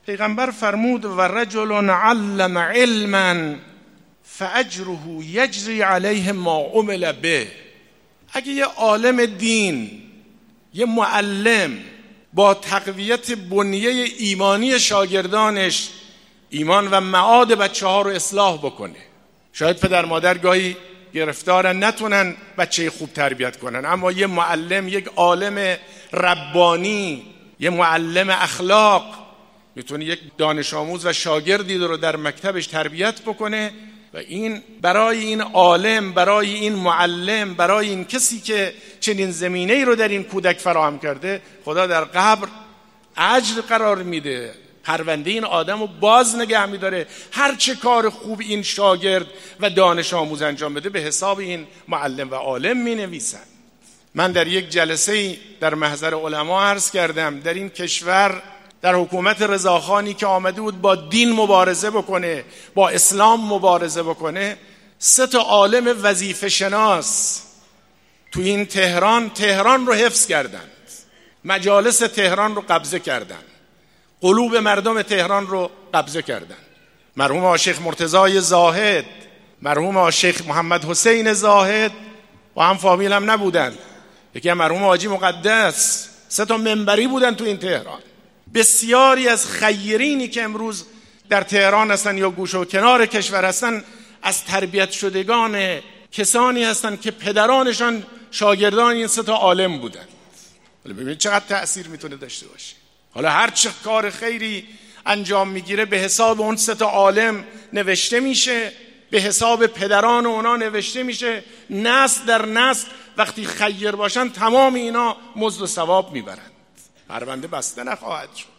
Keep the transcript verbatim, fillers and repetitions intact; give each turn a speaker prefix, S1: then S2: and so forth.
S1: پیغمبر فرمود و رجل علم علما فاجره یجری علیه ما عمل به. اگه یه عالم دین، یه معلم با تقویت بنیه ایمانی شاگردانش ایمان و معاد بچه ها رو اصلاح بکنه، شاید پدر مادر گاهی گرفتارن نتونن بچه خوب تربیت کنن، اما یه معلم، یک عالم ربانی، یه معلم اخلاق میتونه یک دانش آموز و شاگردی رو در مکتبش تربیت بکنه و این برای این عالم، برای این معلم، برای این کسی که چنین زمینه‌ای رو در این کودک فراهم کرده، خدا در قبر اجر قرار میده، پرونده این آدم رو باز نگه میداره. هر چه کار خوب این شاگرد و دانش آموز انجام بده به حساب این معلم و عالم می نویسن. من در یک جلسه در محضر علما عرض کردم، در این کشور در حکومت رضاخانی که آمده بود با دین مبارزه بکنه، با اسلام مبارزه بکنه، سه تا عالم وظیفه شناس تو این تهران تهران رو حفظ کردند، مجالس تهران رو قبضه کردند، قلوب مردم تهران رو قبضه کردند. مرحوم آشیخ مرتضای زاهد، مرحوم آشیخ محمد حسین زاهد با هم فامیل هم نبودند، یکی مرحوم حاجی مقدس، سه تا منبری بودن تو این تهران. بسیاری از خیرینی که امروز در تهران هستن یا گوشه و کنار کشور هستن از تربیت شدگان کسانی هستن که پدرانشان شاگردان این سه تا عالم بودن. حالا ببینید چقدر تأثیر میتونه داشته باشه. حالا هر چه کار خیری انجام میگیره به حساب اون سه تا عالم نوشته میشه، به حساب پدران اونا نوشته میشه، نسل در نسل وقتی خیر باشن تمام اینا مزد و ثواب میبرند، پرونده بسته نخواهد شد.